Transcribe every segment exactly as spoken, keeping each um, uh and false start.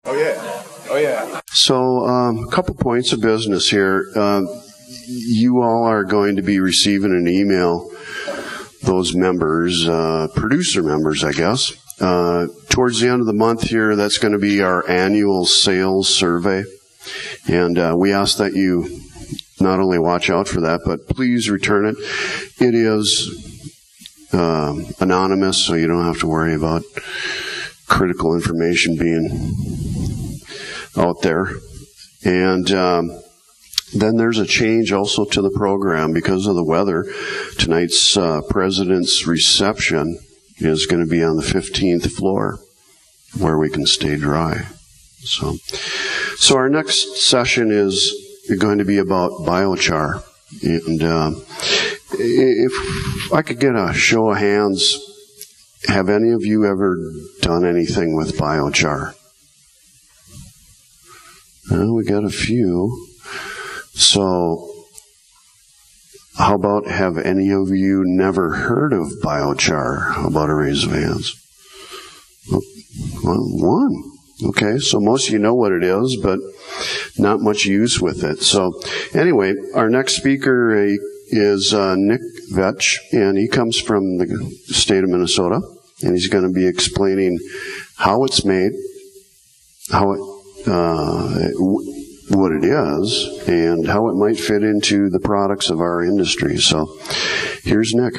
Oh, yeah. Oh, yeah. So, um, a couple points of business here. Uh, you all are going to be receiving an email, those members, uh, producer members, I guess. Uh, towards the end of the month here, that's going to be our annual sales survey. And uh, we ask that you not only watch out for that, but please return it. It is uh, anonymous, so you don't have to worry about critical information being out there. And um, then there's a change also to the program because of the weather. Tonight's uh, President's reception is going to be on the fifteenth floor where we can stay dry. So, so our next session is going to be about biochar. And uh, if I could get a show of hands, have any of you ever done anything with biochar? Well, we got a few. So, how about have any of you never heard of biochar? How about a raise of hands? Well, one. Okay, so most of you know what it is, but not much use with it. So, anyway, our next speaker is uh, Nick Vetch, and he comes from the state of Minnesota, and he's going to be explaining how it's made, how it, uh, what it is, and how it might fit into the products of our industry. So, here's Nick.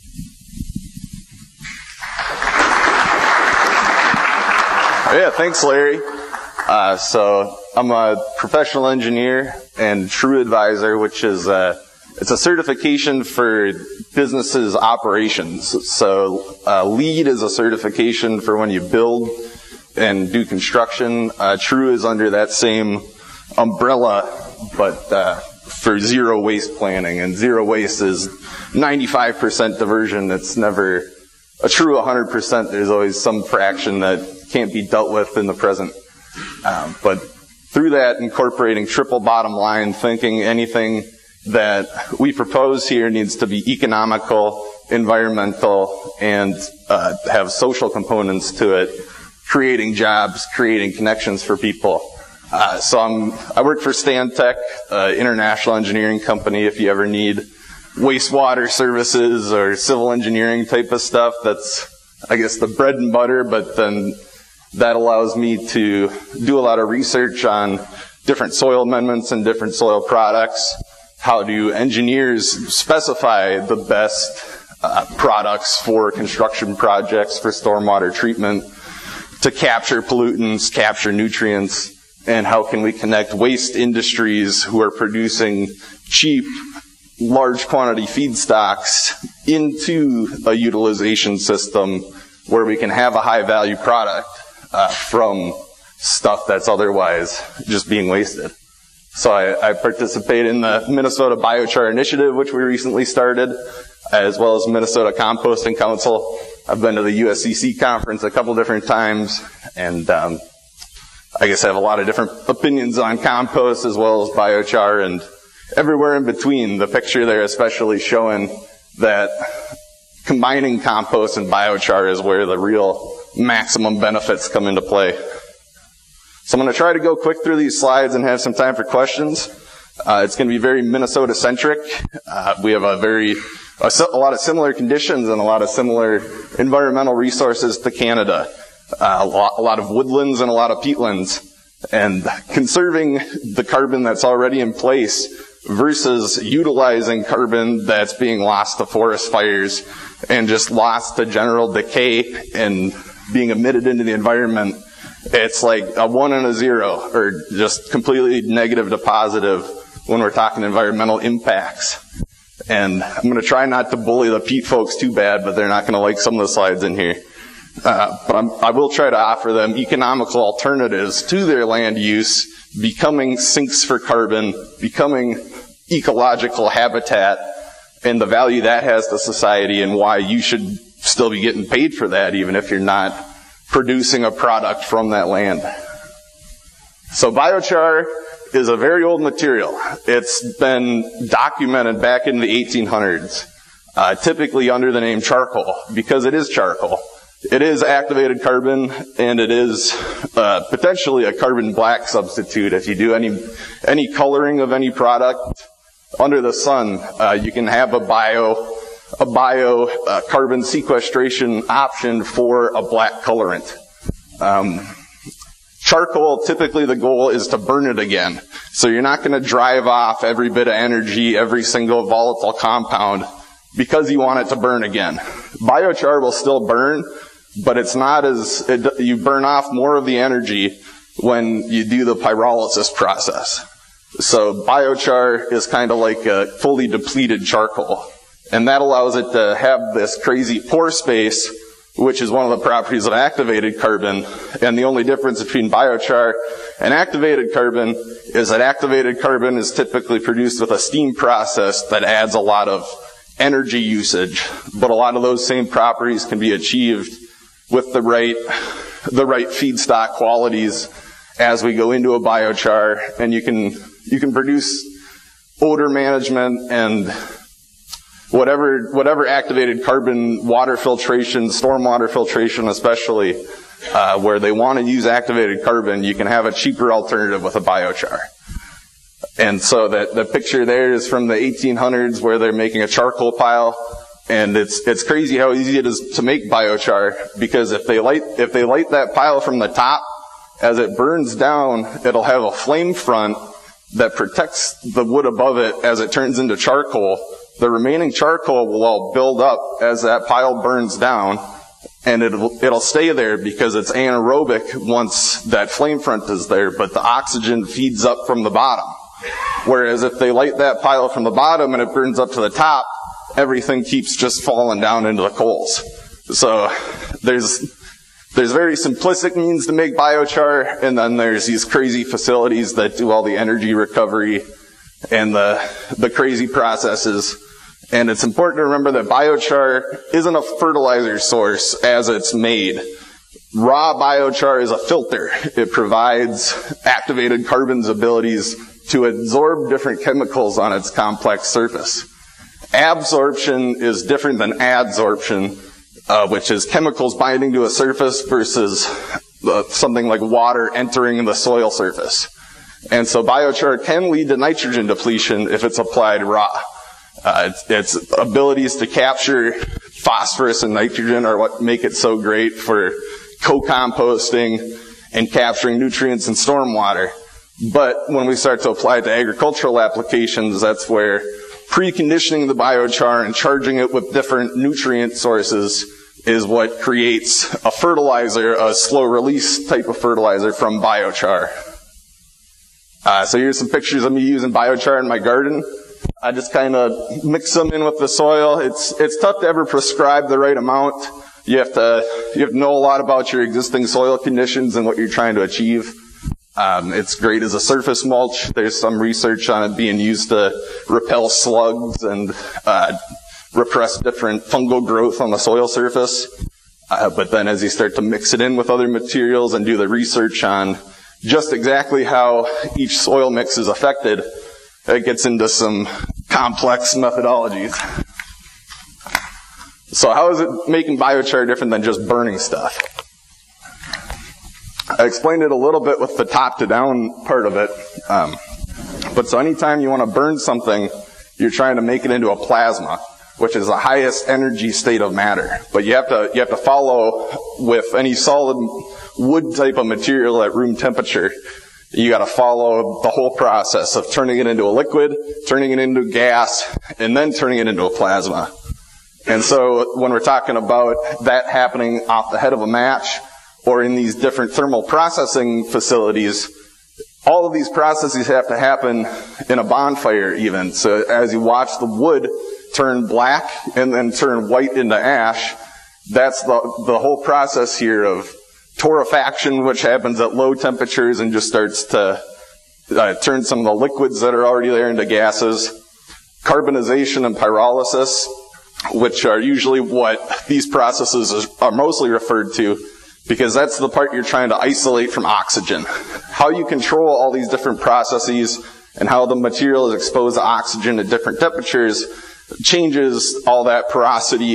Yeah, thanks, Larry. Uh, so I'm a professional engineer and True Advisor, which is a, it's a certification for businesses' operations. So uh, LEED is a certification for when you build and do construction. Uh, True is under that same umbrella, but uh, for zero waste planning. And zero waste is ninety-five percent diversion. It's never a true one hundred percent. There's always some fraction that can't be dealt with in the present. Um, but through that, incorporating triple bottom line thinking, anything that we propose here needs to be economical, environmental, and uh, have social components to it, creating jobs, creating connections for people. Uh, so I'm, I work for Stantec, uh, international engineering company. If you ever need wastewater services or civil engineering type of stuff, that's, I guess, the bread and butter, but then that allows me to do a lot of research on different soil amendments and different soil products. How do engineers specify the best uh, products for construction projects, for stormwater treatment, to capture pollutants, capture nutrients, and how can we connect waste industries who are producing cheap, large quantity feedstocks into a utilization system where we can have a high value product uh, from stuff that's otherwise just being wasted. So I, I participate in the Minnesota Biochar Initiative, which we recently started, as well as Minnesota Composting Council. I've been to the U S C C conference a couple different times, and um, I guess I have a lot of different opinions on compost as well as biochar and everywhere in between. The picture there especially showing that combining compost and biochar is where the real maximum benefits come into play. So I'm going to try to go quick through these slides and have some time for questions. Uh, it's going to be very Minnesota-centric. Uh, we have a very a, a lot of similar conditions and a lot of similar environmental resources to Canada. Uh, a, lot, a lot of woodlands and a lot of peatlands. And conserving the carbon that's already in place versus utilizing carbon that's being lost to forest fires and just lost to general decay and being emitted into the environment. It's like a one and a zero, or just completely negative to positive when we're talking environmental impacts. And I'm going to try not to bully the peat folks too bad, but they're not going to like some of the slides in here. Uh, but I'm, I will try to offer them economical alternatives to their land use, becoming sinks for carbon, becoming ecological habitat, and the value that has to society and why you should still be getting paid for that even if you're not producing a product from that land. So biochar is a very old material. It's been documented back in the eighteen hundreds, uh, typically under the name charcoal, because it is charcoal. it is activated carbon, and it is uh, potentially a carbon black substitute. If you do any any coloring of any product under the sun, uh, you can have a bio a bio uh, carbon sequestration option for a black colorant. Um, charcoal, typically the goal is to burn it again. So you're not going to drive off every bit of energy, every single volatile compound, because you want it to burn again. Biochar will still burn, but it's not as, it, you burn off more of the energy when you do the pyrolysis process. So biochar is kind of like a fully depleted charcoal. And that allows it to have this crazy pore space, which is one of the properties of activated carbon. And the only difference between biochar and activated carbon is that activated carbon is typically produced with a steam process that adds a lot of energy usage. But a lot of those same properties can be achieved with the right, the right feedstock qualities as we go into a biochar. And you can, you can produce odor management and Whatever, whatever activated carbon water filtration, stormwater filtration especially, uh, where they want to use activated carbon, you can have a cheaper alternative with a biochar. And so that the picture there is from the eighteen hundreds where they're making a charcoal pile, and it's it's crazy how easy it is to make biochar, because if they light if they light that pile from the top, as it burns down, it'll have a flame front that protects the wood above it as it turns into charcoal. The remaining charcoal will all build up as that pile burns down, and it'll, it'll stay there because it's anaerobic once that flame front is there, but the oxygen feeds up from the bottom. Whereas if they light that pile from the bottom and it burns up to the top, everything keeps just falling down into the coals. So there's, there's very simplistic means to make biochar, and then there's these crazy facilities that do all the energy recovery and the, the crazy processes. And it's important to remember that biochar isn't a fertilizer source as it's made. Raw biochar is a filter. It provides activated carbon's abilities to absorb different chemicals on its complex surface. Absorption is different than adsorption, uh, which is chemicals binding to a surface versus uh, something like water entering the soil surface. And so biochar can lead to nitrogen depletion if it's applied raw. Uh, its, its abilities to capture phosphorus and nitrogen are what make it so great for co-composting and capturing nutrients in stormwater. But when we start to apply it to agricultural applications, that's where preconditioning the biochar and charging it with different nutrient sources is what creates a fertilizer, a slow release type of fertilizer from biochar. Uh, so here's some pictures of me using biochar in my garden. I just kind of mix them in with the soil. It's it's tough to ever prescribe the right amount. You have to you have to know a lot about your existing soil conditions and what you're trying to achieve. Um, it's great as a surface mulch. There's some research on it being used to repel slugs and uh, repress different fungal growth on the soil surface. Uh, but then as you start to mix it in with other materials and do the research on just exactly how each soil mix is affected, it gets into some complex methodologies. So how is it making biochar different than just burning stuff? I explained it a little bit with the top to down part of it. Um, but so anytime you want to burn something, you're trying to make it into a plasma, which is the highest energy state of matter. But you have to, you have to follow with any solid wood type of material at room temperature. You got to follow the whole process of turning it into a liquid, turning it into gas, and then turning it into a plasma. And so when we're talking about that happening off the head of a match or in these different thermal processing facilities, all of these processes have to happen in a bonfire even. So as you watch the wood turn black and then turn white into ash, that's the, the whole process here of torrefaction, which happens at low temperatures and just starts to uh, turn some of the liquids that are already there into gases. Carbonization and pyrolysis, which are usually what these processes are mostly referred to, because that's the part you're trying to isolate from oxygen. How you control all these different processes and how the material is exposed to oxygen at different temperatures changes all that porosity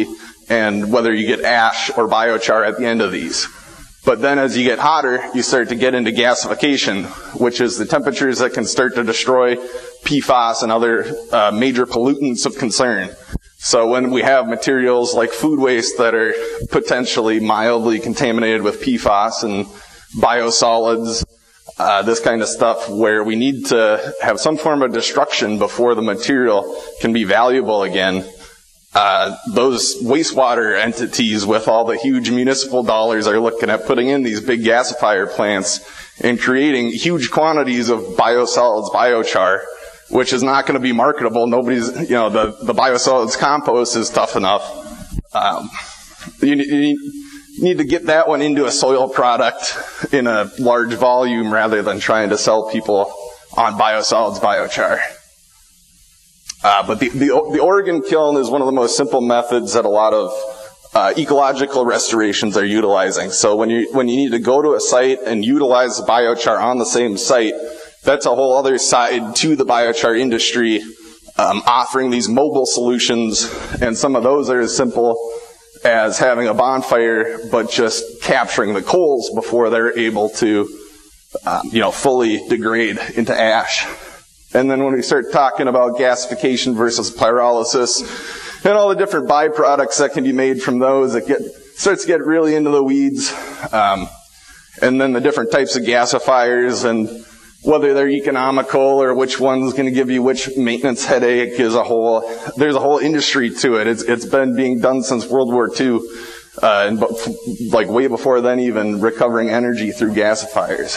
and whether you get ash or biochar at the end of these. But then as you get hotter, you start to get into gasification, which is the temperatures that can start to destroy P FAS and other uh, major pollutants of concern. So when we have materials like food waste that are potentially mildly contaminated with P FAS and biosolids, uh, this kind of stuff where we need to have some form of destruction before the material can be valuable again, Uh, those wastewater entities with all the huge municipal dollars are looking at putting in these big gasifier plants and creating huge quantities of biosolids, biochar, which is not going to be marketable. Nobody's, you know, the, the biosolids compost is tough enough. Um, you, you need to get that one into a soil product in a large volume rather than trying to sell people on biosolids, biochar. Uh, but the, the, the Oregon kiln is one of the most simple methods that a lot of uh, ecological restorations are utilizing. So when you when you need to go to a site and utilize the biochar on the same site, that's a whole other side to the biochar industry, um, offering these mobile solutions, and some of those are as simple as having a bonfire, but just capturing the coals before they're able to, um, you know, fully degrade into ash. And then when we start talking about gasification versus pyrolysis and all the different byproducts that can be made from those, it get, starts to get really into the weeds. Um, and then the different types of gasifiers and whether they're economical or which one's going to give you which maintenance headache is a whole, there's a whole industry to it. It's, it's been being done since World War Two, uh, and like way before then even, recovering energy through gasifiers.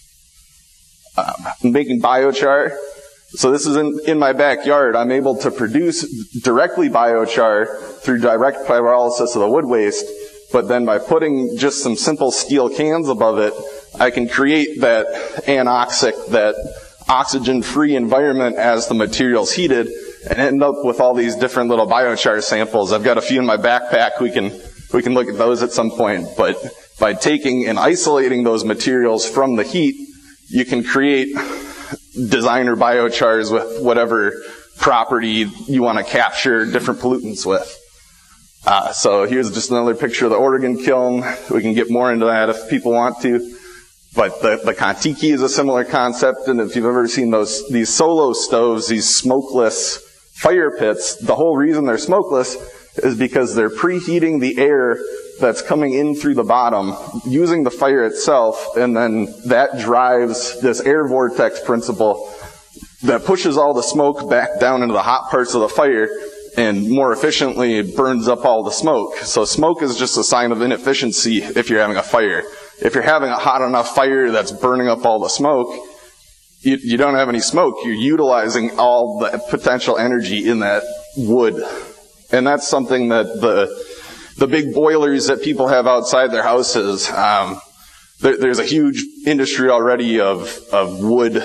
Um, making biochar. So this is in, in my backyard. I'm able to produce directly biochar through direct pyrolysis of the wood waste, but then by putting just some simple steel cans above it, I can create that anoxic, that oxygen-free environment as the material's heated and end up with all these different little biochar samples. I've got a few in my backpack. We can, we can look at those at some point. But by taking and isolating those materials from the heat, you can create designer biochars with whatever property you want to capture different pollutants with. Uh, so here's just another picture of the Oregon kiln. We can get more into that if people want to. But the, the Kontiki is a similar concept, and if you've ever seen those, these solo stoves, these smokeless fire pits, the whole reason they're smokeless is because they're preheating the air that's coming in through the bottom using the fire itself, and then that drives this air vortex principle that pushes all the smoke back down into the hot parts of the fire and more efficiently burns up all the smoke. So smoke is just a sign of inefficiency if you're having a fire. If you're having a hot enough fire that's burning up all the smoke, you, you don't have any smoke. You're utilizing all the potential energy in that wood. And that's something that the the big boilers that people have outside their houses, um, there, there's a huge industry already of, of wood,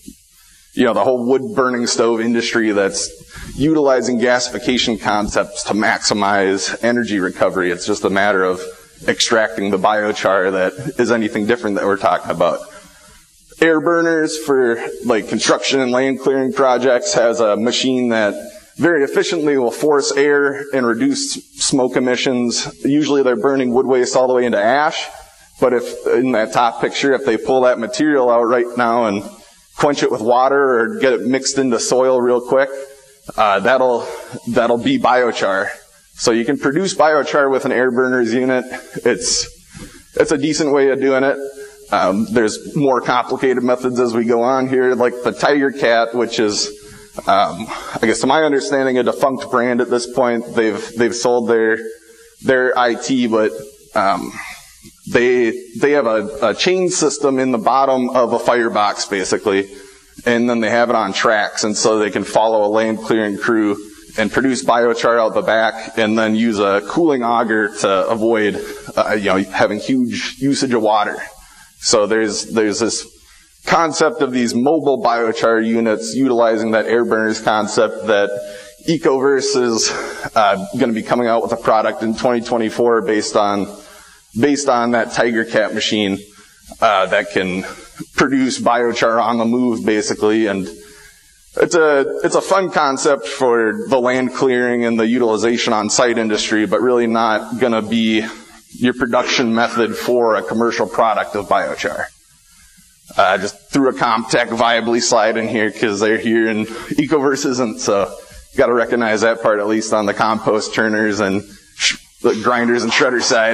you know, the whole wood burning stove industry that's utilizing gasification concepts to maximize energy recovery. It's just a matter of extracting the biochar that is anything different that we're talking about. Air burners for like construction and land clearing projects has a machine that very efficiently will force air and reduce smoke emissions. Usually they're burning wood waste all the way into ash, but if in that top picture, if they pull that material out right now and quench it with water or get it mixed into soil real quick, uh, that'll that'll be biochar. So you can produce biochar with an air burners unit. It's it's a decent way of doing it. Um, there's more complicated methods as we go on here, like the Tiger Cat, which is Um, I guess to my understanding, a defunct brand at this point. They've they've sold their their I T, but um, they they have a, a chain system in the bottom of a firebox basically, and then they have it on tracks, and so they can follow a land clearing crew and produce biochar out the back, and then use a cooling auger to avoid uh, you know having huge usage of water. So there's there's this concept of these mobile biochar units utilizing that air burners concept that Ecoverse is uh, going to be coming out with a product in twenty twenty-four based on based on that Tiger Cat machine uh, that can produce biochar on the move basically. And It's a, it's a fun concept for the land clearing and the utilization on site industry, but really not gonna be your production method for a commercial product of biochar. I uh, just threw a Comtech Viably slide in here because they're here and Ecoverse isn't, so you gotta recognize that part at least on the compost turners and sh- the grinders and shredder side.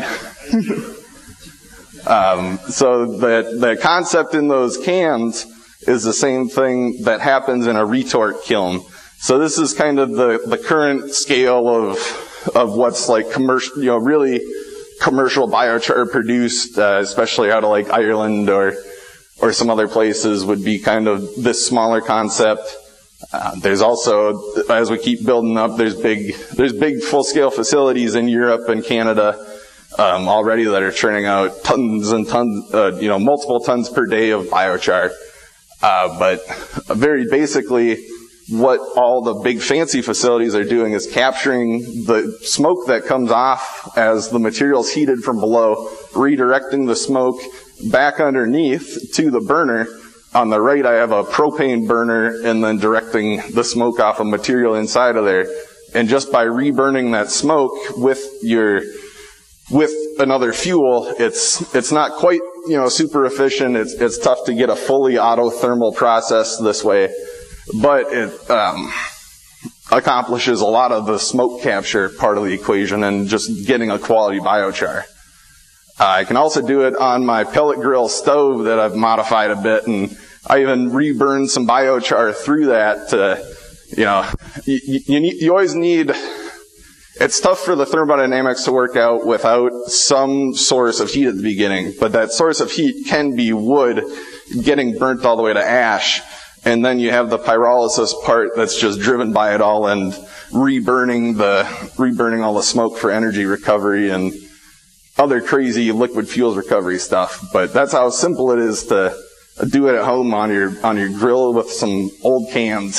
um, so the, the concept in those cans is the same thing that happens in a retort kiln. So this is kind of the, the current scale of, of what's like commercial, you know, really commercial biochar produced, uh, especially out of like Ireland or, or some other places would be kind of this smaller concept. Uh, there's also, as we keep building up, there's big, there's big full-scale facilities in Europe and Canada, um, already that are churning out tons and tons, uh, you know, multiple tons per day of biochar. Uh, but very basically, what all the big fancy facilities are doing is capturing the smoke that comes off as the material's heated from below, redirecting the smoke back underneath to the burner. On the right, I have a propane burner and then directing the smoke off of material inside of there. And just by reburning that smoke with your, with another fuel, it's, it's not quite, you know, super efficient. It's, it's tough to get a fully autothermal process this way, but it, um, accomplishes a lot of the smoke capture part of the equation and just getting a quality biochar. Uh, I can also do it on my pellet grill stove that I've modified a bit, and I even reburned some biochar through that to, you know, you, you, need, you always need, it's tough for the thermodynamics to work out without some source of heat at the beginning, but that source of heat can be wood getting burnt all the way to ash, and then you have the pyrolysis part that's just driven by it all and reburning the, reburning all the smoke for energy recovery and other crazy liquid fuels recovery stuff. But that's how simple it is to do it at home on your, on your grill with some old cans.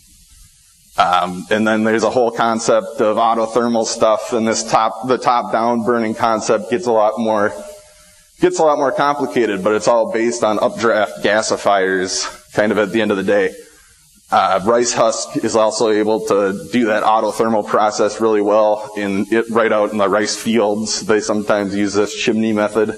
Um, and then there's a whole concept of autothermal stuff, and this top, the top-down burning concept gets a lot more, gets a lot more complicated, but it's all based on updraft gasifiers, kind of at the end of the day. Uh, rice husk is also able to do that autothermal process really well in it, right out in the rice fields. They sometimes use this chimney method.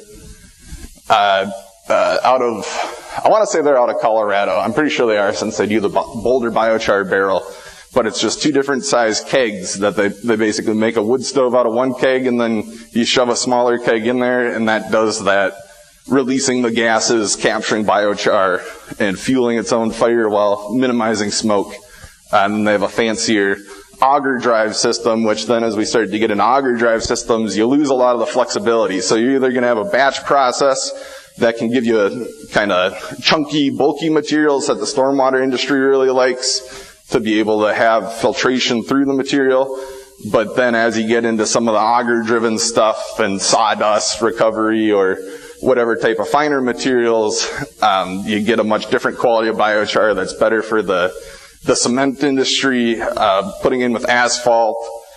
Uh, uh, out of, I want to say they're out of Colorado. I'm pretty sure they are since they do the Boulder Biochar barrel. But it's just two different size kegs that they, they basically make a wood stove out of one keg, and then you shove a smaller keg in there, and that does that, releasing the gases, capturing biochar, and fueling its own fire while minimizing smoke. And they have a fancier auger drive system, which then as we start to get into auger drive systems, you lose a lot of the flexibility. So you're either going to have a batch process that can give you a kind of chunky, bulky materials that the stormwater industry really likes, to be able to have filtration through the material. But then as you get into some of the auger-driven stuff and sawdust recovery or whatever type of finer materials, um, you get a much different quality of biochar that's better for the the cement industry, uh, putting in with asphalt,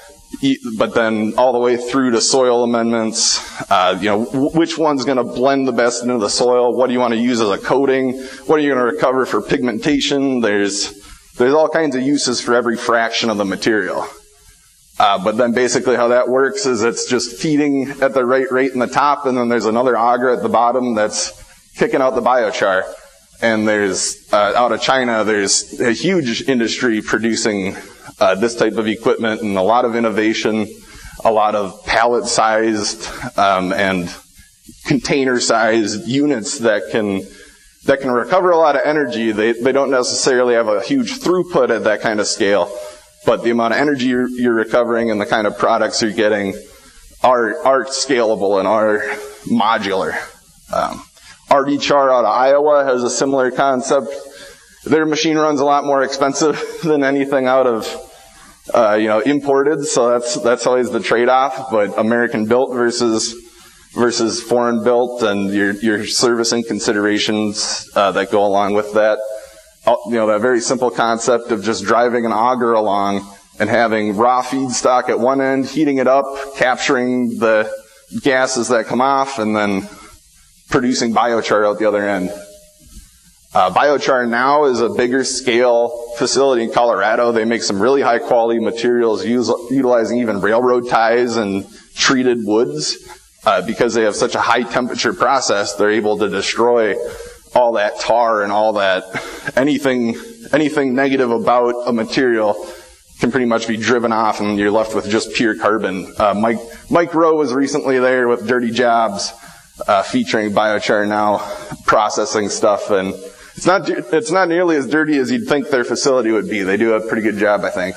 but then all the way through to soil amendments. Uh, you know, which one's going to blend the best into the soil? What do you want to use as a coating? What are you going to recover for pigmentation? There's There's all kinds of uses for every fraction of the material. Uh, but then basically how that works is it's just feeding at the right rate in the top, and then there's another auger at the bottom that's kicking out the biochar. And there's, uh, out of China, there's a huge industry producing uh, this type of equipment, and a lot of innovation, a lot of pallet-sized um, and container-sized units that can that can recover a lot of energy. They they don't necessarily have a huge throughput at that kind of scale, but the amount of energy you're, you're recovering and the kind of products you're getting are are scalable and are modular. Um, R D Char out of Iowa has a similar concept. Their machine runs a lot more expensive than anything out of uh, you know imported, so that's that's always the trade-off. But American built versus versus foreign built, and your your servicing considerations uh, that go along with that. You know, that very simple concept of just driving an auger along and having raw feedstock at one end, heating it up, capturing the gases that come off, and then producing biochar out the other end. Uh, Biochar now is a bigger scale facility in Colorado. They make some really high quality materials use, utilizing even railroad ties and treated woods. Uh, because they have such a high temperature process, they're able to destroy all that tar and all that, anything, anything negative about a material can pretty much be driven off and you're left with just pure carbon. Uh, Mike, Mike Rowe was recently there with Dirty Jobs, uh, featuring Biochar now processing stuff, and it's not, it's not nearly as dirty as you'd think their facility would be. They do a pretty good job, I think.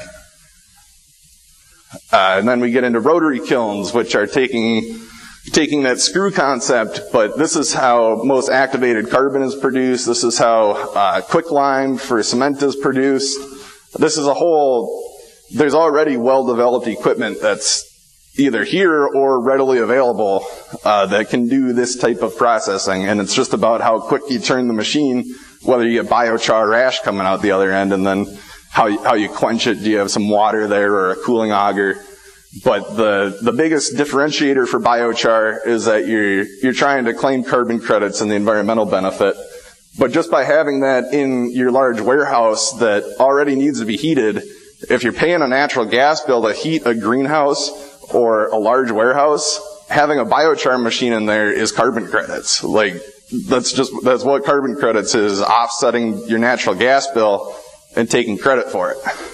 Uh, and then we get into rotary kilns, which are taking, taking that screw concept, but this is how most activated carbon is produced. This is how, uh, quicklime for cement is produced. This is a whole, there's already well-developed equipment that's either here or readily available, uh, that can do this type of processing, and it's just about how quick you turn the machine, whether you get biochar ash coming out the other end, and then how you, how you quench it. Do you have some water there or a cooling auger? But the, the biggest differentiator for biochar is that you're, you're trying to claim carbon credits and the environmental benefit. But just by having that in your large warehouse that already needs to be heated, if you're paying a natural gas bill to heat a greenhouse or a large warehouse, having a biochar machine in there is carbon credits. Like, that's just, that's what carbon credits is, offsetting your natural gas bill and taking credit for it.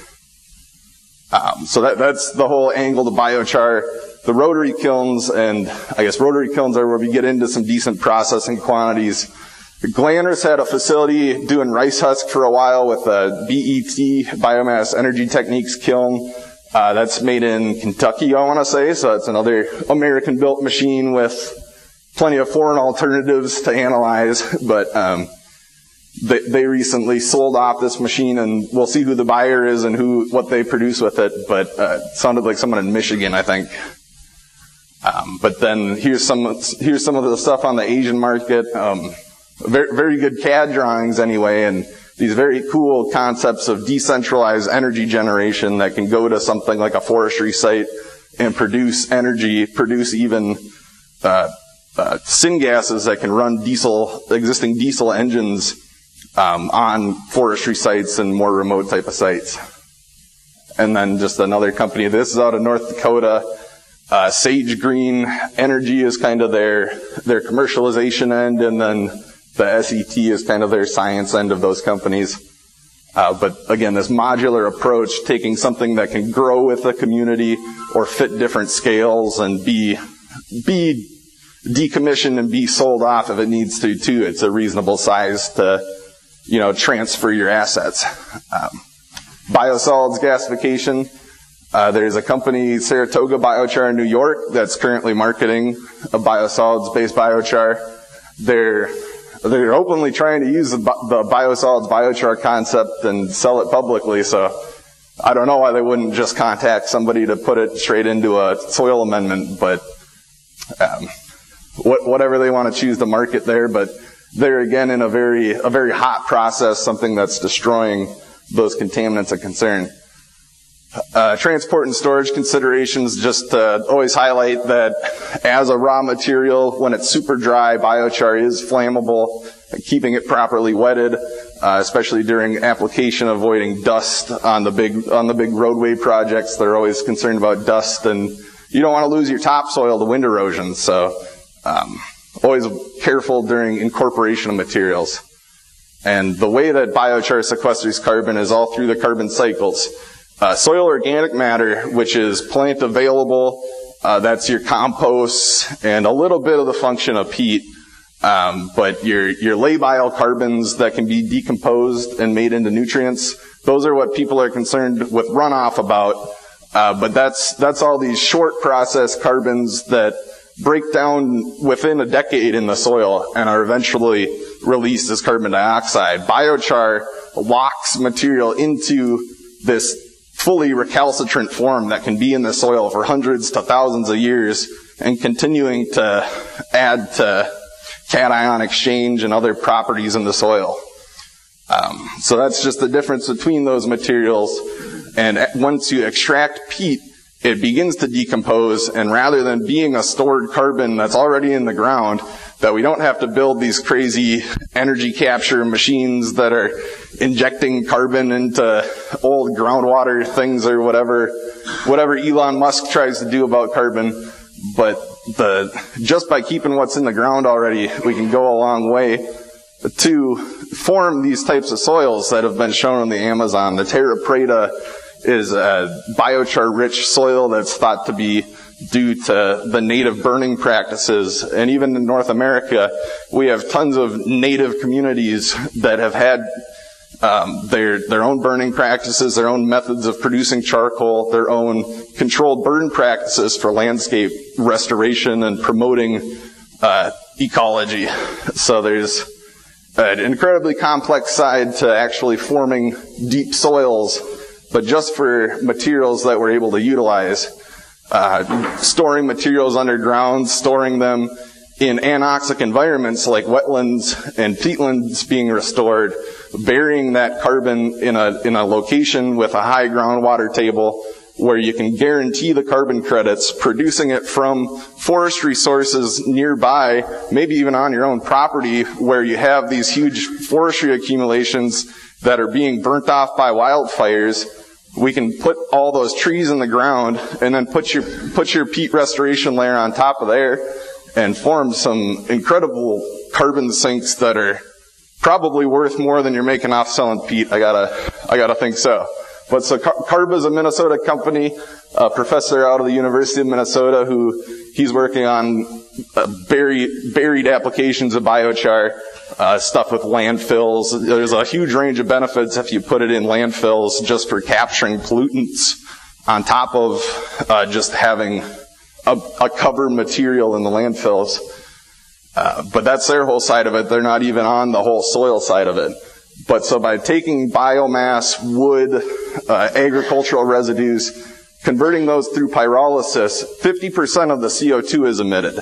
Um, so that, that's the whole angle to biochar. The rotary kilns, and I guess rotary kilns are where we get into some decent processing quantities. Glanders had a facility doing rice husk for a while with a B E T, Biomass Energy Techniques kiln. Uh, that's made in Kentucky, I want to say, so it's another American-built machine with plenty of foreign alternatives to analyze, but um, they, they recently sold off this machine, and we'll see who the buyer is and who what they produce with it, but uh, it sounded like someone in Michigan, I think. Um, but then here's some here's some of the stuff on the Asian market. Um, very, very good C A D drawings anyway, and these very cool concepts of decentralized energy generation that can go to something like a forestry site and produce energy, produce even uh, uh, syngases that can run diesel, existing diesel engines um, on forestry sites and more remote type of sites. And then just another company. This is out of North Dakota. Uh, Sage Green Energy is kind of their their commercialization end, and then the S E T is kind of their science end of those companies. Uh, but again, this modular approach, taking something that can grow with the community or fit different scales and be be decommissioned and be sold off if it needs to too. It's a reasonable size to, you know, transfer your assets. Um, biosolids gasification. Uh, there's a company, Saratoga Biochar in New York, that's currently marketing a biosolids-based biochar. They're they're openly trying to use the, the biosolids biochar concept and sell it publicly, so I don't know why they wouldn't just contact somebody to put it straight into a soil amendment, but um, what, whatever they want to choose to market there. But they're again in a very a very hot process, something that's destroying those contaminants of concern. Uh, transport and storage considerations, just uh, always highlight that as a raw material, when it's super dry, biochar is flammable. Keeping it properly wetted, uh, especially during application, avoiding dust on the big on the big roadway projects. They're always concerned about dust, and you don't want to lose your topsoil to wind erosion. So um, always careful during incorporation of materials. And the way that biochar sequesters carbon is all through the carbon cycles. Uh, soil organic matter, which is plant available, uh, that's your compost and a little bit of the function of peat. Um, but your, your labile carbons that can be decomposed and made into nutrients, those are what people are concerned with runoff about. Uh, but that's, that's all these short process carbons that break down within a decade in the soil and are eventually released as carbon dioxide. Biochar locks material into this fully recalcitrant form that can be in the soil for hundreds to thousands of years and continuing to add to cation exchange and other properties in the soil. Um, so that's just the difference between those materials. And once you extract peat it begins to decompose, and rather than being a stored carbon that's already in the ground, that we don't have to build these crazy energy capture machines that are injecting carbon into old groundwater things or whatever, whatever Elon Musk tries to do about carbon. But the, just by keeping what's in the ground already, we can go a long way to form these types of soils that have been shown in the Amazon. The Terra Preta is a biochar-rich soil that's thought to be due to the native burning practices. And even in North America, we have tons of native communities that have had um, their their own burning practices, their own methods of producing charcoal, their own controlled burn practices for landscape restoration and promoting uh, ecology. So there's an incredibly complex side to actually forming deep soils, but just for materials that we're able to utilize. Uh, storing materials underground, storing them in anoxic environments like wetlands and peatlands being restored, burying that carbon in a in a location with a high groundwater table where you can guarantee the carbon credits, producing it from forestry sources nearby, maybe even on your own property where you have these huge forestry accumulations that are being burnt off by wildfires. We can put all those trees in the ground and then put your put your peat restoration layer on top of there and form some incredible carbon sinks that are probably worth more than you're making off selling peat. I gotta I gotta think so. But so Carb is a Minnesota company, a professor out of the University of Minnesota who he's working on uh, buried buried applications of biochar. Uh, stuff with landfills. There's a huge range of benefits if you put it in landfills just for capturing pollutants on top of uh, just having a, a cover material in the landfills. Uh, but that's their whole side of it. They're not even on the whole soil side of it. But so by taking biomass, wood, uh, agricultural residues, converting those through pyrolysis, fifty percent of the C O two is emitted.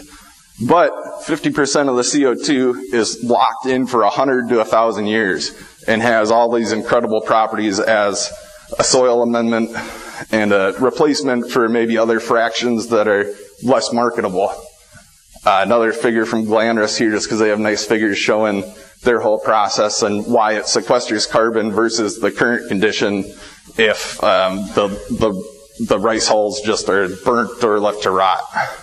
But fifty percent of the C O two is locked in for one hundred to one thousand years and has all these incredible properties as a soil amendment and a replacement for maybe other fractions that are less marketable. Uh, another figure from Glandress here, just because they have nice figures showing their whole process and why it sequesters carbon versus the current condition if um, the, the, the rice hulls just are burnt or left to rot.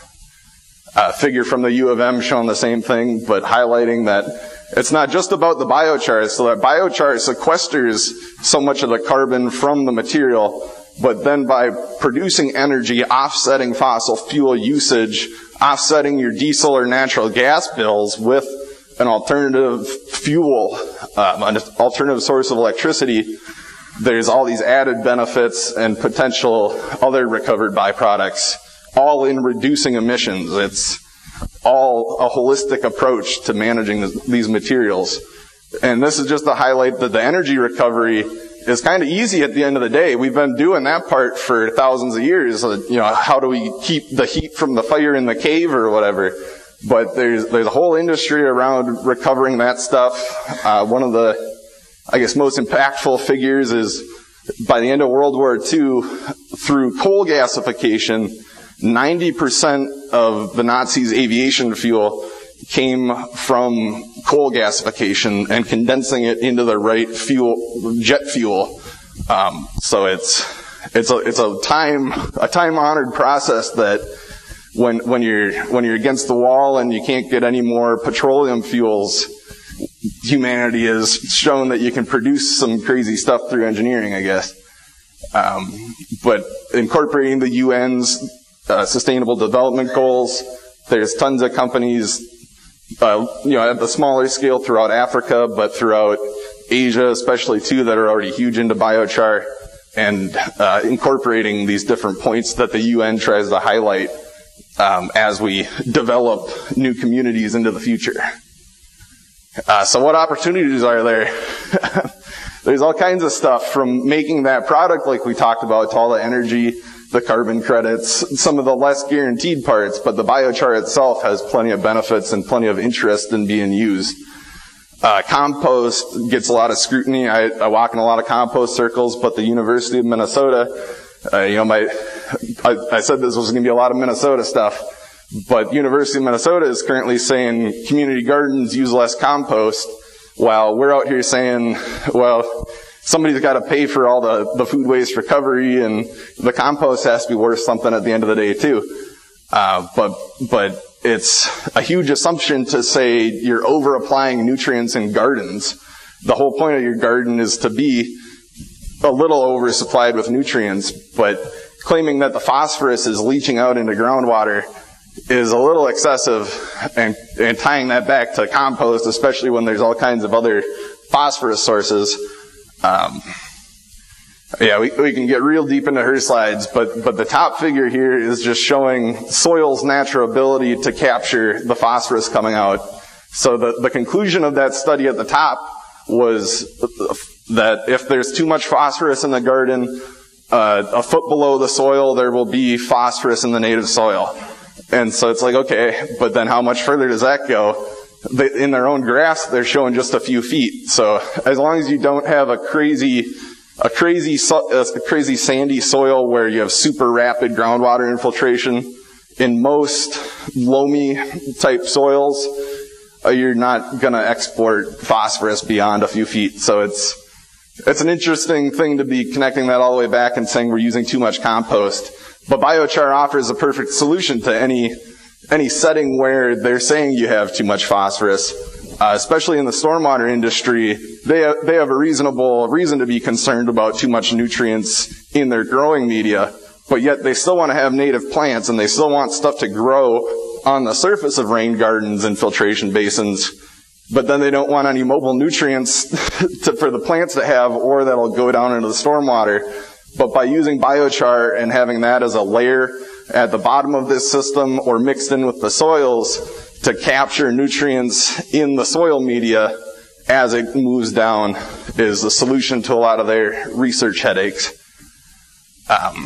A figure from the U of M showing the same thing, but highlighting that it's not just about the biochar. So that biochar sequesters so much of the carbon from the material, but then by producing energy, offsetting fossil fuel usage, offsetting your diesel or natural gas bills with an alternative fuel, uh, an alternative source of electricity, there's all these added benefits and potential other recovered byproducts, all in reducing emissions. It's all a holistic approach to managing these materials. And this is just to highlight that the energy recovery is kind of easy at the end of the day. We've been doing that part for thousands of years. You know, how do we keep the heat from the fire in the cave or whatever? But there's there's a whole industry around recovering that stuff. Uh, one of the, I guess, most impactful figures is by the end of World War Two, through coal gasification, ninety percent of the Nazis' aviation fuel came from coal gasification and condensing it into the right fuel, jet fuel. Um, so it's it's a it's a time a time honored process that when when you're when you're against the wall and you can't get any more petroleum fuels, humanity has shown that you can produce some crazy stuff through engineering, I guess. Um, but incorporating the U N's uh, Sustainable Development Goals, there's tons of companies, uh, you know, at the smaller scale throughout Africa, but throughout Asia, especially too, that are already huge into biochar, and uh, incorporating these different points that the U N tries to highlight um, as we develop new communities into the future. Uh, so what opportunities are there? There's all kinds of stuff from making that product like we talked about to all the energy, the carbon credits, some of the less guaranteed parts, but the biochar itself has plenty of benefits and plenty of interest in being used. Uh, compost gets a lot of scrutiny. I, I walk in a lot of compost circles, but the University of Minnesota Uh, you know, my, I, I said this was going to be a lot of Minnesota stuff, but University of Minnesota is currently saying community gardens use less compost, while we're out here saying, well, somebody's got to pay for all the, the food waste recovery, and the compost has to be worth something at the end of the day too. Uh, but, but it's a huge assumption to say you're over applying nutrients in gardens. The whole point of your garden is to be a little oversupplied with nutrients, but claiming that the phosphorus is leaching out into groundwater is a little excessive, and, and tying that back to compost, especially when there's all kinds of other phosphorus sources. Um, yeah, we, we can get real deep into her slides, but, but the top figure here is just showing soil's natural ability to capture the phosphorus coming out. So the, the conclusion of that study at the top was that if there's too much phosphorus in the garden, uh, a foot below the soil, there will be phosphorus in the native soil. And so it's like, okay, but then how much further does that go? They, in their own graphs, they're showing just a few feet. So as long as you don't have a crazy, a crazy, a crazy sandy soil where you have super rapid groundwater infiltration, in most loamy type soils, uh, you're not going to export phosphorus beyond a few feet. So it's, it's an interesting thing to be connecting that all the way back and saying we're using too much compost. But biochar offers a perfect solution to any any setting where they're saying you have too much phosphorus, uh, especially in the stormwater industry. They have, they have a reasonable reason to be concerned about too much nutrients in their growing media, but yet they still want to have native plants, and they still want stuff to grow on the surface of rain gardens and filtration basins, but then they don't want any mobile nutrients to, for the plants to have, or that'll go down into the stormwater. But by using biochar and having that as a layer at the bottom of this system or mixed in with the soils to capture nutrients in the soil media as it moves down is the solution to a lot of their research headaches. Um,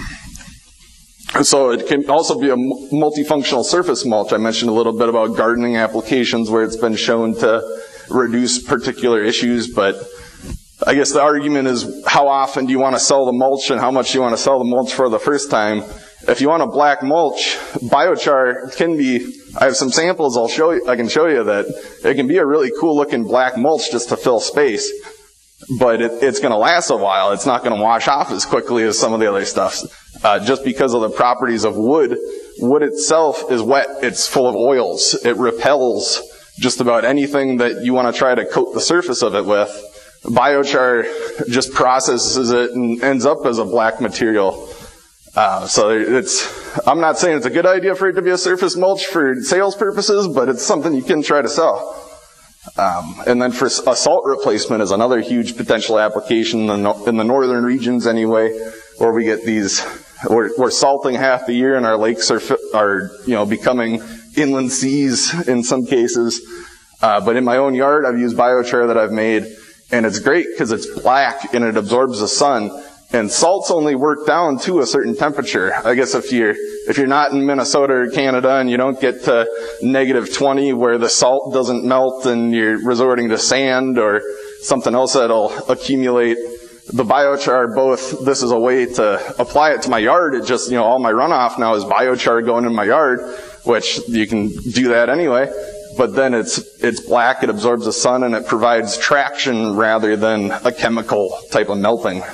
so it can also be a multifunctional surface mulch. I mentioned a little bit about gardening applications where it's been shown to reduce particular issues, but I guess the argument is, how often do you want to sell the mulch and how much do you want to sell the mulch for the first time? If you want a black mulch, biochar can be, I have some samples I'll show you, I can show you that it can be a really cool looking black mulch just to fill space, but it, it's going to last a while. It's not going to wash off as quickly as some of the other stuff, uh, just because of the properties of wood. Wood itself is wet. It's full of oils. It repels just about anything that you want to try to coat the surface of it with. Biochar just processes it and ends up as a black material. Uh, so it's, I'm not saying it's a good idea for it to be a surface mulch for sales purposes, but it's something you can try to sell. Um, and then for a salt replacement is another huge potential application in the, in the northern regions anyway, where we get these, we're, we're salting half the year and our lakes are, are, you know, becoming inland seas in some cases. Uh, but in my own yard, I've used biochar that I've made, and it's great because it's black and it absorbs the sun. And salts only work down to a certain temperature. I guess if you're, if you're not in Minnesota or Canada and you don't get to negative twenty where the salt doesn't melt and you're resorting to sand or something else that'll accumulate, the biochar both, this is a way to apply it to my yard. It just, you know, all my runoff now is biochar going in my yard, which you can do that anyway. But then it's, it's black, it absorbs the sun, and it provides traction rather than a chemical type of melting.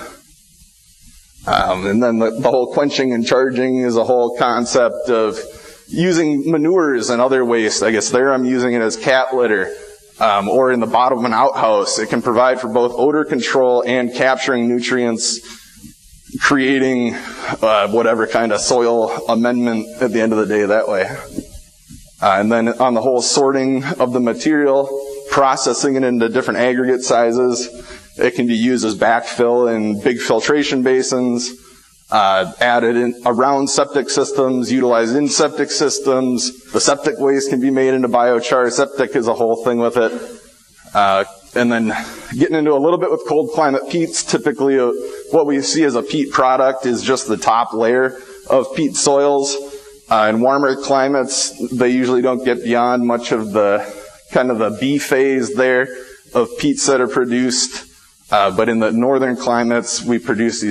Um, and then the, the whole quenching and charging is a whole concept of using manures and other waste. I guess there I'm using it as cat litter, um, or in the bottom of an outhouse. It can provide for both odor control and capturing nutrients, creating uh, whatever kind of soil amendment at the end of the day that way. Uh, and then on the whole sorting of the material, processing it into different aggregate sizes. It can be used as backfill in big filtration basins, uh, added in around septic systems, utilized in septic systems. The septic waste can be made into biochar. Septic is a whole thing with it. Uh, and then getting into a little bit with cold climate peats, typically uh, what we see as a peat product is just the top layer of peat soils. Uh, in warmer climates, they usually don't get beyond much of the kind of the B phase there of peats that are produced. Uh, but in the northern climates, we produce these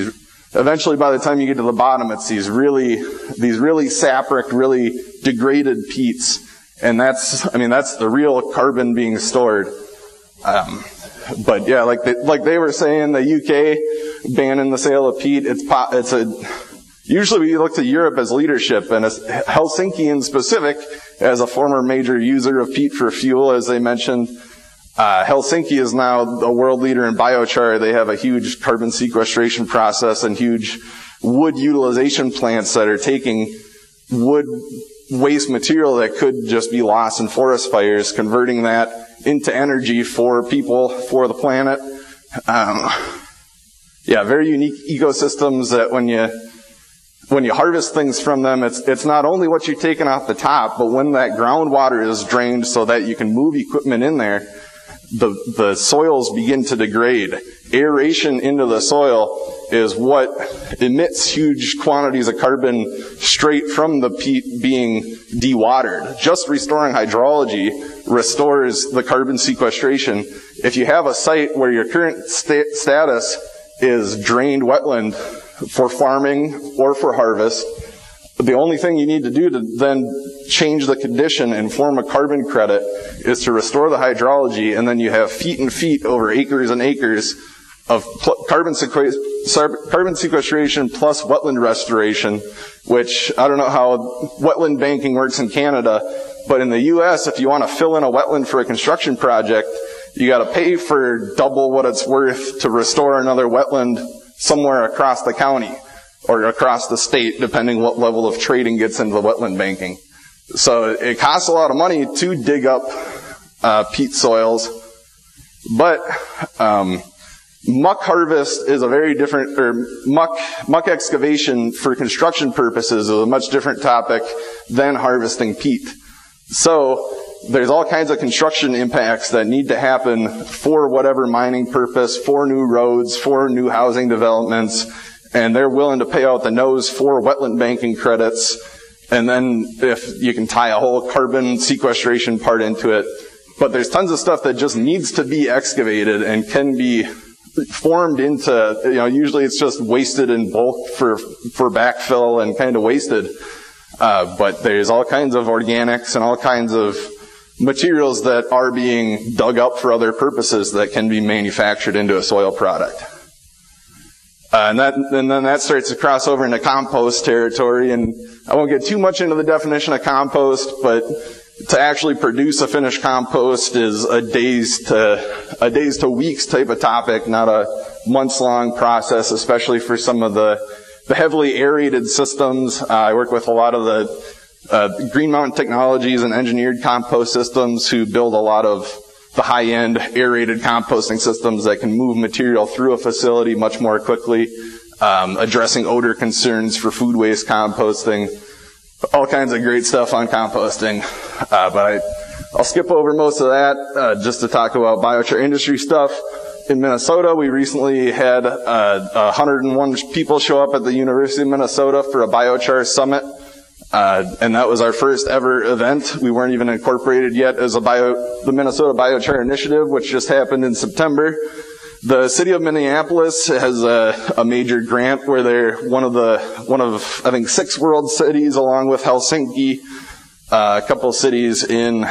eventually by the time you get to the bottom, it's these really, these really sapric, really degraded peats. And that's, I mean, that's the real carbon being stored. Um, but yeah, like they, like they were saying, the U K banning the sale of peat, it's, it's a, usually we look to Europe as leadership, and as Helsinki in specific, as a former major user of peat for fuel, as they mentioned, Uh, Helsinki is now a world leader in biochar. They have a huge carbon sequestration process and huge wood utilization plants that are taking wood waste material that could just be lost in forest fires, converting that into energy for people, for the planet. Um, yeah, very unique ecosystems that when you when you harvest things from them, it's it's not only what you're taking off the top, but when that groundwater is drained so that you can move equipment in there, The, the soils begin to degrade. Aeration into the soil is what emits huge quantities of carbon straight from the peat being dewatered. Just restoring hydrology restores the carbon sequestration. If you have a site where your current sta- status is drained wetland for farming or for harvest, the only thing you need to do to then change the condition and form a carbon credit is to restore the hydrology, and then you have feet and feet over acres and acres of pl- carbon, sequ- carbon sequestration plus wetland restoration, which I don't know how wetland banking works in Canada, but in the U S, if you want to fill in a wetland for a construction project, you got to pay for double what it's worth to restore another wetland somewhere across the county or across the state, depending what level of trading gets into the wetland banking. So it costs a lot of money to dig up uh, peat soils, but um, muck harvest is a very different, or muck muck excavation for construction purposes is a much different topic than harvesting peat. So there's all kinds of construction impacts that need to happen for whatever mining purpose, for new roads, for new housing developments, and they're willing to pay out the nose for wetland banking credits. And then if you can tie a whole carbon sequestration part into it. But there's tons of stuff that just needs to be excavated and can be formed into, you know, usually it's just wasted in bulk for, for backfill and kind of wasted. Uh, but there's all kinds of organics and all kinds of materials that are being dug up for other purposes that can be manufactured into a soil product. Uh, and that, and then that starts to cross over into compost territory, and I won't get too much into the definition of compost, but to actually produce a finished compost is a days to, a days to weeks type of topic, not a months long process, especially for some of the, the heavily aerated systems. Uh, I work with a lot of the, uh, Green Mountain Technologies and engineered compost systems who build a lot of the high-end aerated composting systems that can move material through a facility much more quickly, um, addressing odor concerns for food waste composting, all kinds of great stuff on composting. Uh, but I, I'll skip over most of that uh, just to talk about biochar industry stuff. In Minnesota, we recently had uh, one hundred one people show up at the University of Minnesota for a biochar summit. Uh, and that was our first ever event. We weren't even incorporated yet as a bio, the Minnesota Biochar Initiative, which just happened in September. The city of Minneapolis has a, a major grant where they're one of the, one of, I think, six world cities along with Helsinki, uh, a couple cities in,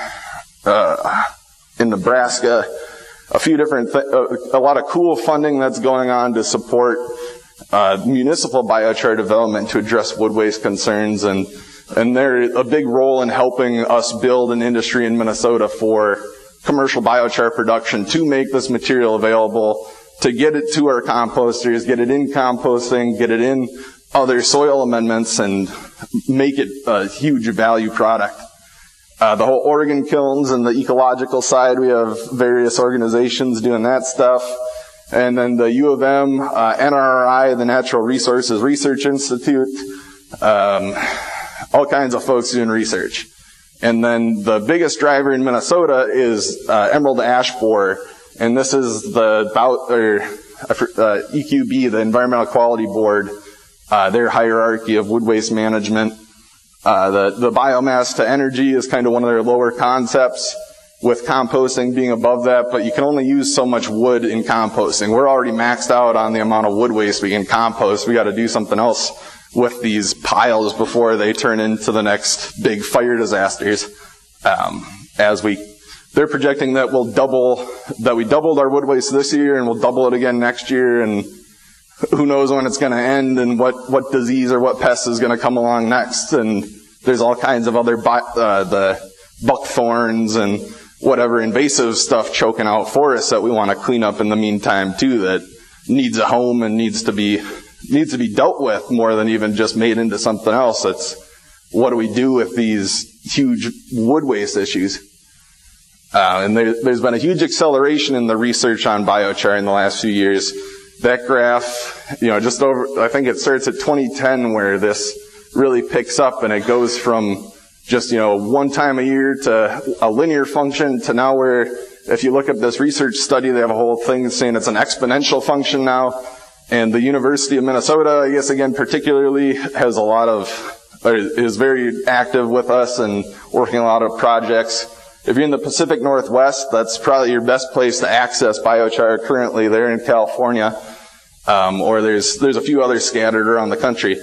uh, in Nebraska, a few different, th- a, a lot of cool funding that's going on to support Uh, municipal biochar development to address wood waste concerns, and and they're a big role in helping us build an industry in Minnesota for commercial biochar production to make this material available, to get it to our composters, get it in composting, get it in other soil amendments, and make it a huge value product. Uh, the whole Oregon kilns and the ecological side, we have various organizations doing that stuff. And then the U of M, uh, N R R I, the Natural Resources Research Institute, um, all kinds of folks doing research. And then the biggest driver in Minnesota is uh, emerald ash borer, and this is the or uh, E Q B, the Environmental Quality Board, uh, their hierarchy of wood waste management. Uh, the the biomass to energy is kind of one of their lower concepts. with composting being above that, but you can only use so much wood in composting. We're already maxed out on the amount of wood waste we can compost. We got to do something else with these piles before they turn into the next big fire disasters. Um, as we, they're projecting that we'll double, that we doubled our wood waste this year and we'll double it again next year, and who knows when it's going to end and what, what disease or what pest is going to come along next. And there's all kinds of other, uh, the buckthorns and whatever invasive stuff choking out forests that we want to clean up in the meantime too, that needs a home and needs to be needs to be dealt with more than even just made into something else. It's what do we do with these huge wood waste issues? Uh, and there, there's been a huge acceleration in the research on biochar in the last few years. That graph, you know, just over, I think it starts at twenty ten where this really picks up, and it goes from just, you know, one time a year to a linear function to now where, if you look at this research study, they have a whole thing saying it's an exponential function now. And the University of Minnesota, I guess again particularly, has a lot of, or is very active with us and working a lot of projects. If you're in the Pacific Northwest, that's probably your best place to access biochar currently. They're in California, um, or there's there's a few others scattered around the country.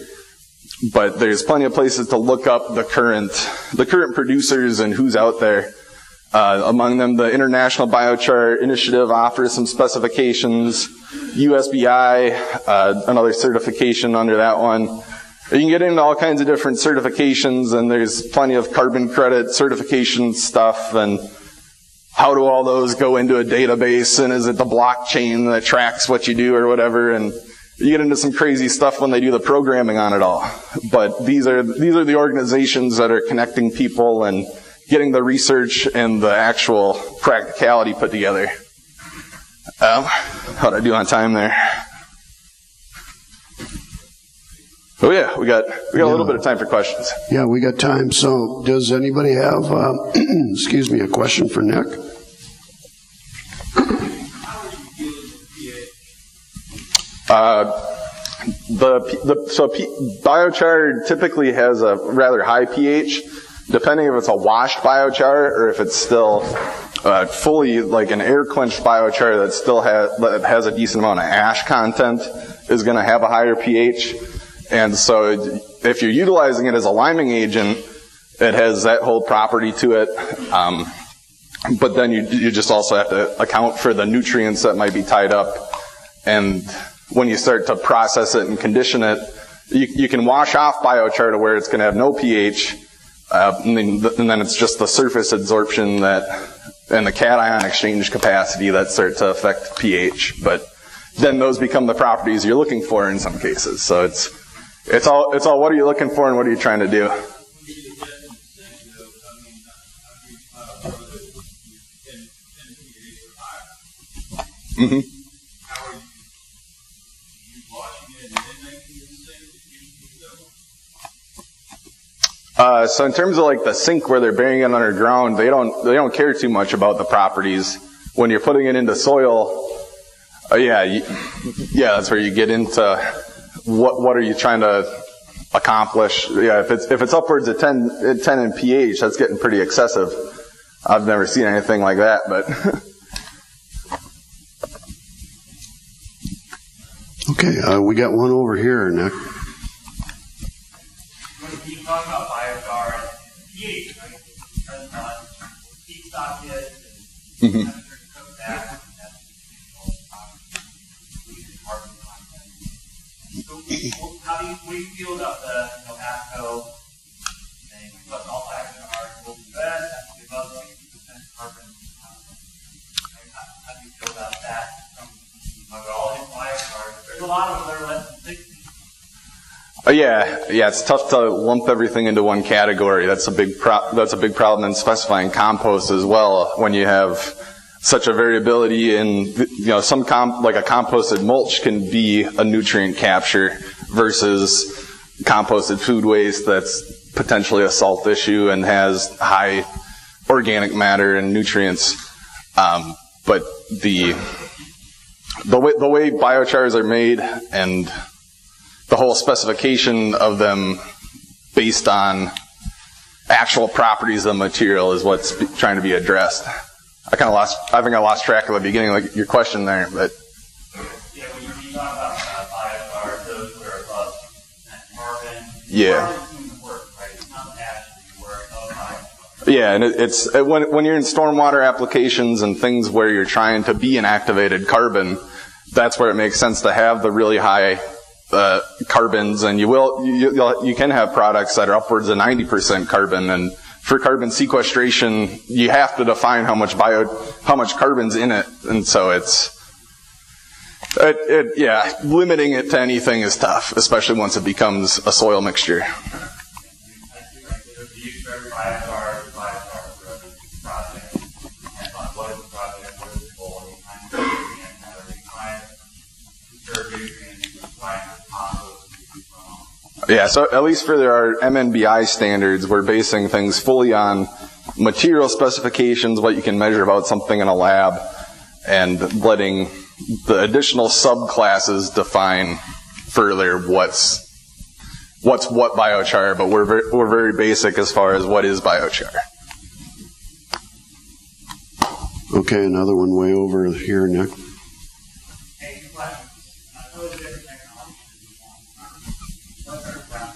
But there's plenty of places to look up the current the current producers and who's out there. Uh, among them, the International Biochar Initiative offers some specifications. U S B I, uh, another certification under that one. You can get into all kinds of different certifications, and there's plenty of carbon credit certification stuff, and how do all those go into a database, and is it the blockchain that tracks what you do or whatever, and you get into some crazy stuff when they do the programming on it all. But these are these are the organizations that are connecting people and getting the research and the actual practicality put together. Um, how'd I do on time there? Oh yeah, we got we got yeah. a little bit of time for questions. Yeah, we got time. So does anybody have, uh, excuse me, a question for Nick? Uh, the, the so P, biochar typically has a rather high pH, depending if it's a washed biochar or if it's still uh, fully like an air quenched biochar that still has that has a decent amount of ash content is going to have a higher pH. And so if you're utilizing it as a liming agent, it has that whole property to it. Um, but then you you just also have to account for the nutrients that might be tied up. And when you start to process it and condition it, you, you can wash off biochar to where it's going to have no pH, uh, and, then, and then it's just the surface absorption that and the cation exchange capacity that start to affect pH. But then those become the properties you're looking for in some cases. So it's it's all it's all what are you looking for and what are you trying to do? Mm-hmm. Uh, so in terms of like the sink where they're burying it underground, they don't they don't care too much about the properties. When you're putting it into soil, uh, yeah, you, yeah, that's where you get into what what are you trying to accomplish. Yeah, if it's if it's upwards of ten, ten in pH, that's getting pretty excessive. I've never seen anything like that, but. Okay, uh, we got one over here, Nick. When you talk about biochar and pH, right? Because uh, feedstock is and temperature to cook that, and that's carbon content. So, how do you, what do you feel about the you know, ASCO saying plus all biochar will be best, has to be above sixty percent carbon content? Right? How, how do you feel about that? From all these biochars, there's a lot of them that are less than sixty. Oh yeah, yeah. It's tough to lump everything into one category. That's a big pro- that's a big problem in specifying compost as well. When you have such a variability in, you know, some comp- like a composted mulch can be a nutrient capture versus composted food waste that's potentially a salt issue and has high organic matter and nutrients. Um, but the the way the way biochars are made and the whole specification of them based on actual properties of the material is what's trying to be addressed. I kind of lost, I think I lost track of the beginning of your question there, but. Yeah, when you, when you talk about uh, biochar, those that are above carbon, Yeah. carbon's doing the work, right? It's not actually the work of biochar. Yeah, and it, it's it, when when you're in stormwater applications and things where you're trying to be an activated carbon, that's where it makes sense to have the really high uh, carbons, and you will you you'll, you can have products that are upwards of ninety percent carbon. And for carbon sequestration, you have to define how much bio how much carbon's in it, and so it's it, it yeah limiting it to anything is tough, especially once it becomes a soil mixture. Yeah, so at least for our M N B I standards, we're basing things fully on material specifications, what you can measure about something in a lab, and letting the additional subclasses define further what's what's what biochar, but we're very, we're very basic as far as what is biochar. Okay, another one way over here, Nick. Hey, question. I know there's different technologies you want. What's our ground?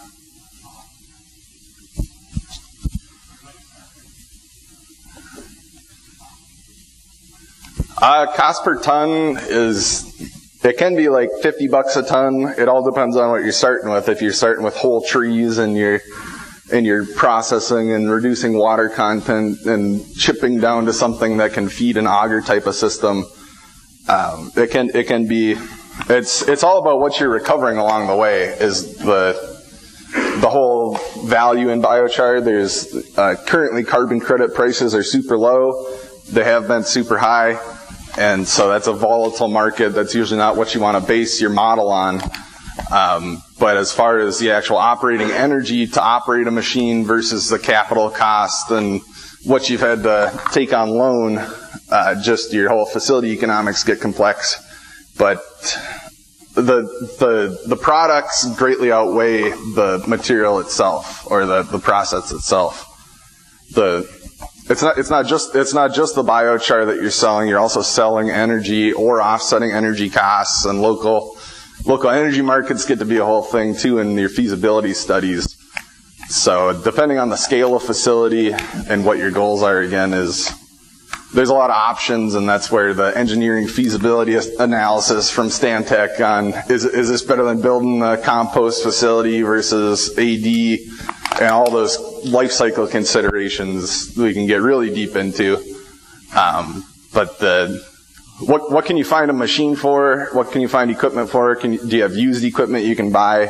Uh, cost per ton is, it can be like fifty bucks a ton. It all depends on what you're starting with. If you're starting with whole trees and you're, and you're processing and reducing water content and chipping down to something that can feed an auger type of system, um, it can, it can be, it's, it's all about what you're recovering along the way is the, the whole value in biochar. There's, uh, currently carbon credit prices are super low. They have been super high. And so that's a volatile market. That's usually not what you want to base your model on. Um, but as far as the actual operating energy to operate a machine versus the capital cost and what you've had to take on loan, uh, just your whole facility economics get complex. But the the the products greatly outweigh the material itself or the, the process itself. The It's not, it's not just, it's not just the biochar that you're selling. You're also selling energy or offsetting energy costs, and local, local energy markets get to be a whole thing too in your feasibility studies. So depending on the scale of facility and what your goals are, again, is, there's a lot of options, and that's where the engineering feasibility analysis from Stantec on, is, is this better than building a compost facility versus A D, and all those life cycle considerations we can get really deep into. Um, but the, what, what can you find a machine for? What can you find equipment for? Can you, do you have used equipment you can buy?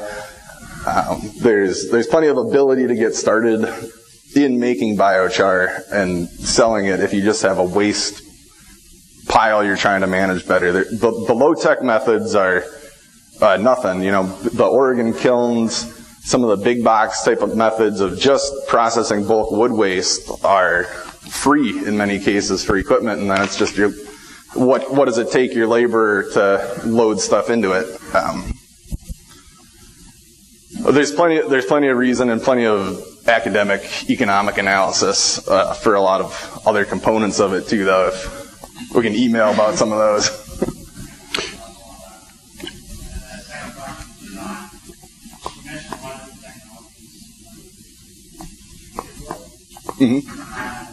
Um, there's, there's plenty of ability to get started in making biochar and selling it if you just have a waste pile you're trying to manage better. The, the, the low-tech methods are uh, nothing. You know, the Oregon kilns, some of the big box type of methods of just processing bulk wood waste are free in many cases for equipment, and then it's just your, what what does it take your labor to load stuff into it? Um, there's plenty there's plenty of reason and plenty of academic economic analysis uh, for a lot of other components of it too, though, if we can email about some of those. Mm-hmm.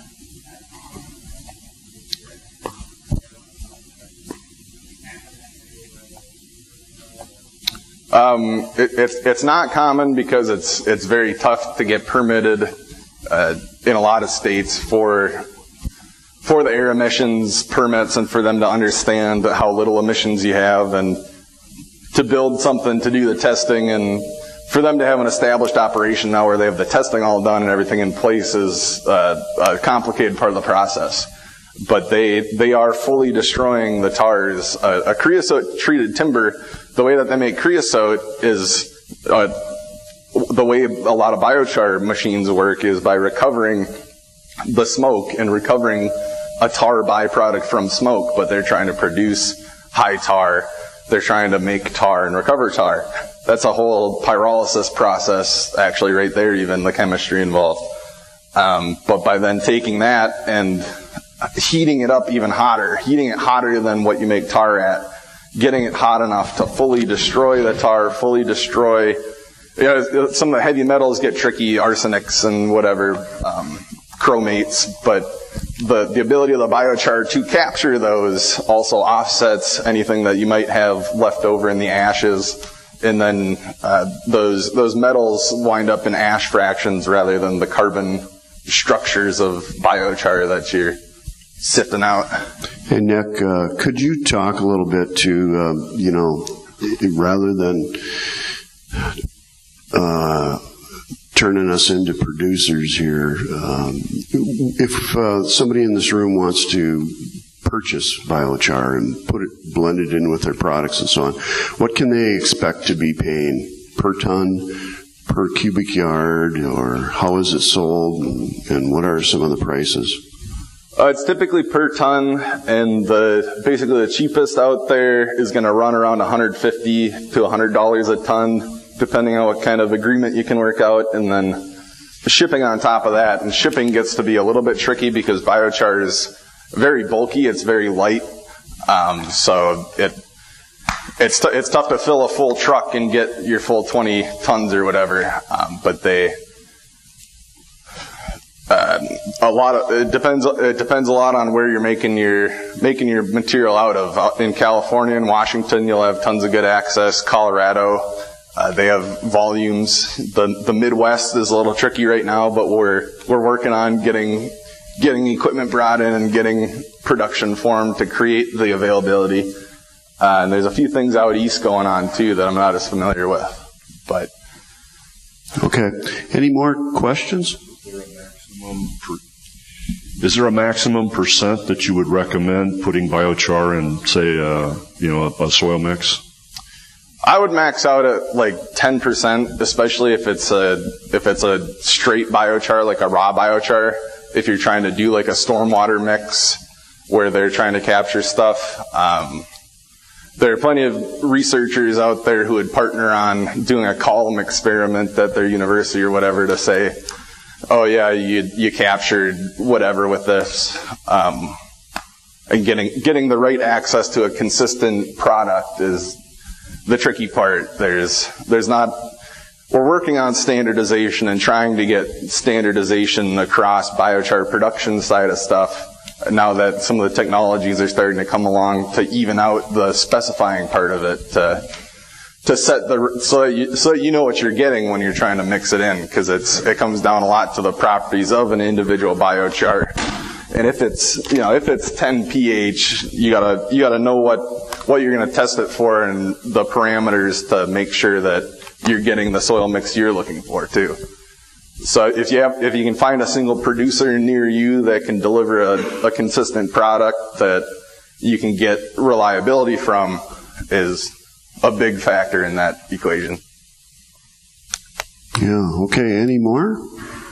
Um, it, it's it's not common because it's it's very tough to get permitted uh, in a lot of states for for the air emissions permits, and for them to understand how little emissions you have, and to build something to do the testing, and for them to have an established operation now where they have the testing all done and everything in place is uh, a complicated part of the process. But they they are fully destroying the tars. Uh, a creosote treated timber, the way that they make creosote is uh, the way a lot of biochar machines work is by recovering the smoke and recovering a tar byproduct from smoke, but they're trying to produce high tar. They're trying to make tar and recover tar. That's a whole pyrolysis process, actually, right there, even the chemistry involved. Um, but by then taking that and heating it up even hotter, heating it hotter than what you make tar at, getting it hot enough to fully destroy the tar, fully destroy, you know, some of the heavy metals get tricky, arsenics and whatever, um, chromates, but the, the ability of the biochar to capture those also offsets anything that you might have left over in the ashes. And then uh, those those metals wind up in ash fractions rather than the carbon structures of biochar that you're sifting out. Hey, Nick, uh, could you talk a little bit to, uh, you know, rather than uh, turning us into producers here, um, if uh, somebody in this room wants to purchase biochar and put it blended in with their products and so on, what can they expect to be paying per ton, per cubic yard, or how is it sold, and, and what are some of the prices? Uh, it's typically per ton, and the basically the cheapest out there is going to run around one hundred fifty to one hundred dollars a ton, depending on what kind of agreement you can work out, and then shipping on top of that. And shipping gets to be a little bit tricky because biochar is very bulky. It's very light, um, so it it's t- it's tough to fill a full truck and get your full twenty tons or whatever. Um, but they uh, a lot of it depends. It depends a lot on where you're making your making your material out of. Out in California and Washington, you'll have tons of good access. Colorado, uh, they have volumes. The the Midwest is a little tricky right now, but we're we're working on getting. getting equipment brought in and getting production formed to create the availability. Uh, and there's a few things out east going on too that I'm not as familiar with. But okay, any more questions? Is there a maximum, per, is there a maximum percent that you would recommend putting biochar in, say, uh, you know, a, a soil mix? I would max out at like ten percent, especially if it's a if it's a straight biochar, like a raw biochar. If you're trying to do like a stormwater mix where they're trying to capture stuff. Um, there are plenty of researchers out there who would partner on doing a column experiment at their university or whatever to say, oh yeah, you you captured whatever with this. Um, and getting getting the right access to a consistent product is the tricky part. There's there's not We're working on standardization and trying to get standardization across biochar production side of stuff now that some of the technologies are starting to come along to even out the specifying part of it to to set the so that you, so that you know what you're getting when you're trying to mix it in, because it's it comes down a lot to the properties of an individual biochar. And if it's you know if it's ten pH, you gotta you gotta know what what you're gonna test it for and the parameters to make sure that you're getting the soil mix you're looking for too. So if you have, if you can find a single producer near you that can deliver a, a consistent product that you can get reliability from, is a big factor in that equation. Yeah. Okay. Any more?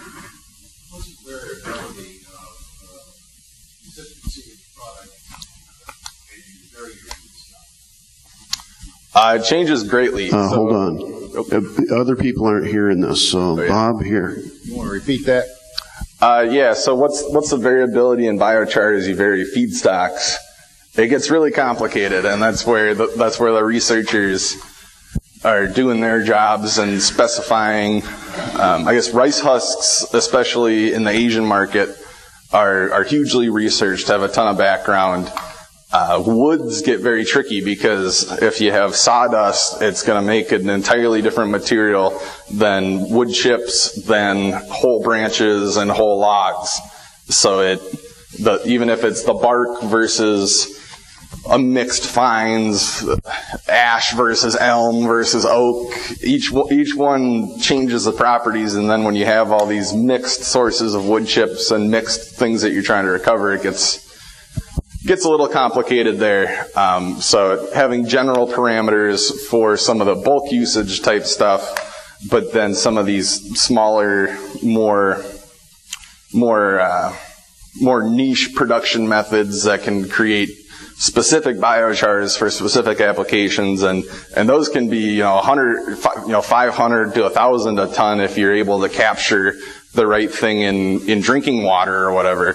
Uh, it changes greatly. Uh, so, hold on. Uh, other people aren't hearing this, so oh, yeah. Bob, here. You want to repeat that? Uh, yeah, so what's what's the variability in biochar as you vary feedstocks? It gets really complicated, and that's where the, that's where the researchers are doing their jobs and specifying. Um, I guess rice husks, especially in the Asian market, are are hugely researched, have a ton of background. Uh, woods get very tricky because if you have sawdust, it's going to make an entirely different material than wood chips, than whole branches and whole logs. So it, the, even if it's the bark versus a mixed fines, ash versus elm versus oak, each each one changes the properties, and then when you have all these mixed sources of wood chips and mixed things that you're trying to recover, it gets gets a little complicated there. Um, so having general parameters for some of the bulk usage type stuff, but then some of these smaller, more more uh, more niche production methods that can create specific biochars for specific applications, and and those can be you know one hundred, you know five hundred to one thousand a ton if you're able to capture the right thing in in drinking water or whatever.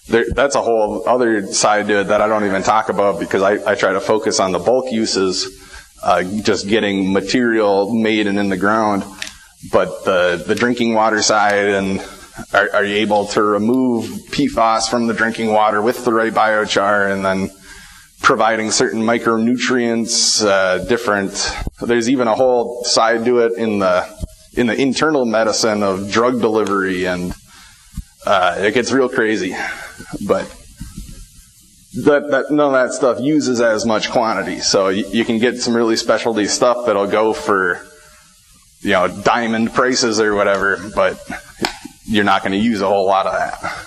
there, that's a whole other side to it that I don't even talk about because I, I try to focus on the bulk uses, uh, just getting material made and in the ground. But the, the drinking water side, and are, are you able to remove P FAS from the drinking water with the right biochar, and then providing certain micronutrients, uh, different, there's even a whole side to it in the, in the internal medicine of drug delivery, and, uh, it gets real crazy. But that, that, none of that stuff uses as much quantity. So you, you can get some really specialty stuff that'll go for, you know, diamond prices or whatever, but you're not going to use a whole lot of that.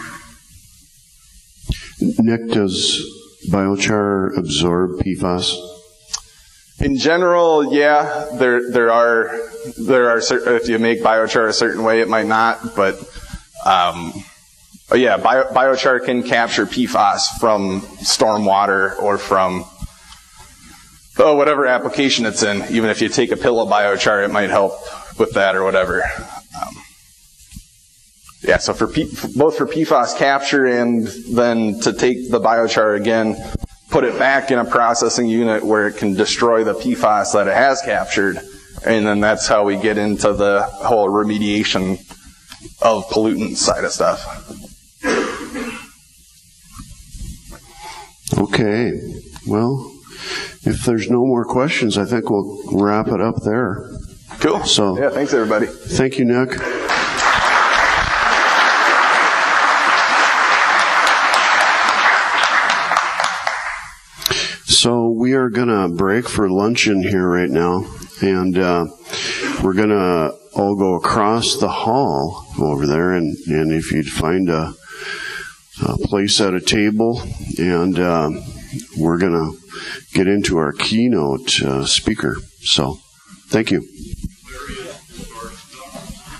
Nick, does biochar absorb P FAS? In general, yeah, there there are there are certain, if you make biochar a certain way, it might not, but um, but yeah, bio, biochar can capture P FAS from stormwater or from oh, whatever application it's in. Even if you take a pill of biochar, it might help with that or whatever. Um, yeah, so for, P, for both for P FAS capture and then to take the biochar again, put it back in a processing unit where it can destroy the P FAS that it has captured, and then that's how we get into the whole remediation of pollutants side of stuff. Okay, well, if there's no more questions, I think we'll wrap it up there. Cool. So, yeah, thanks everybody. Thank you, Nick. So we are going to break for luncheon here right now, and uh, we're going to all go across the hall over there, and, and if you'd find a, a place at a table, and uh, we're going to get into our keynote uh, speaker. So, thank you.